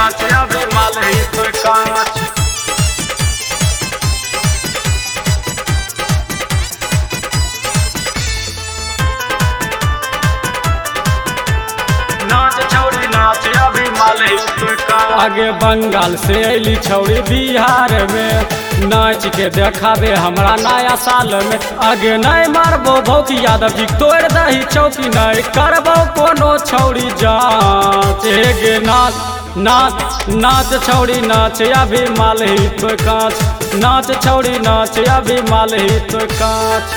नाच अभी मालही तो कांच। नाच छौरी नाच अभी मालही तो कांच। आगे बंगाल से अली छौरी बिहार में, नाच के देखाबे हमरा नया साल में। आगे नहीं मारबो भौकी यादव जी तोड़ दही चौकी, नहीं करबो कोनो छौरी जांच। गे नाच नाच नाच छौरी नाच अभी मालही तो कांच। नाच छौरी नाच अभी मालही तो कांच।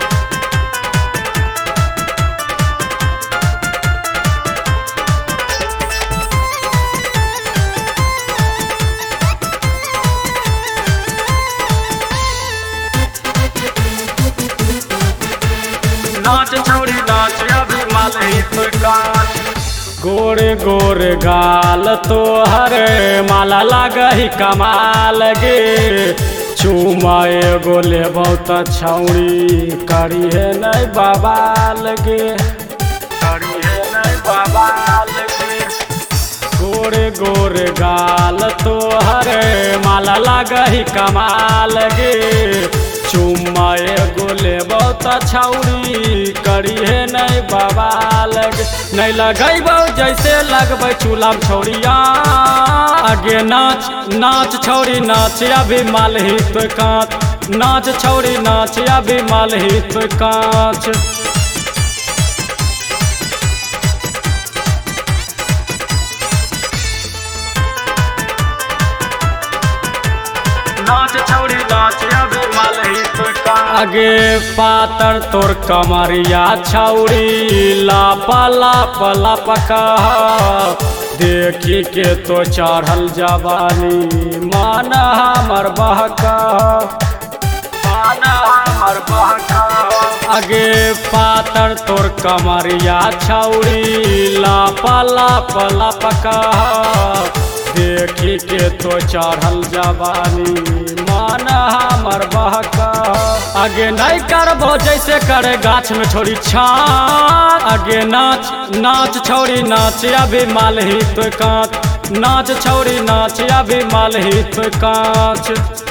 नाच छौरी नाच अभी मालही तो कांच। गोरे गोरे गाल तो हरे माला लगही कमाल गे। चूमा एगो लेबौ त छौरी करी है नहीं बवाल गे। करी है नहीं बवाल गे। गोरे गोरे गाल तो हरे माला लगही कमाल गे। चुम्मा एगो लेबौ त छौरी करी है नहीं बवाल गे। नहीं लगैबौ जैसे लगबै चूल्हा में छौरिया। आगे नाच नाच छौरी नाच अभी मालही तो कांच। नाच छौरी नाच अभी मालही तो कांच। नाच छौरी नाच अभी मालही तो कांच। आगे पातर तोर कमरिया छौरी लापा लापा लापका। देखी के तो चढ़ल जवानी मान हमर बहका। मान हमर बहका। आगे पातर तोर कमरिया छौरी लापा लापा लापका। देखी के तो चढ़ल जवानी मान हमर बहका। आगे नहीं करबो जैसे करे गाछ में छोड़ी छान। आगे नाच नाच छौरी नाच अभी मालही तो कांच। नाच छौरी नाच अभी मालही तो कांच।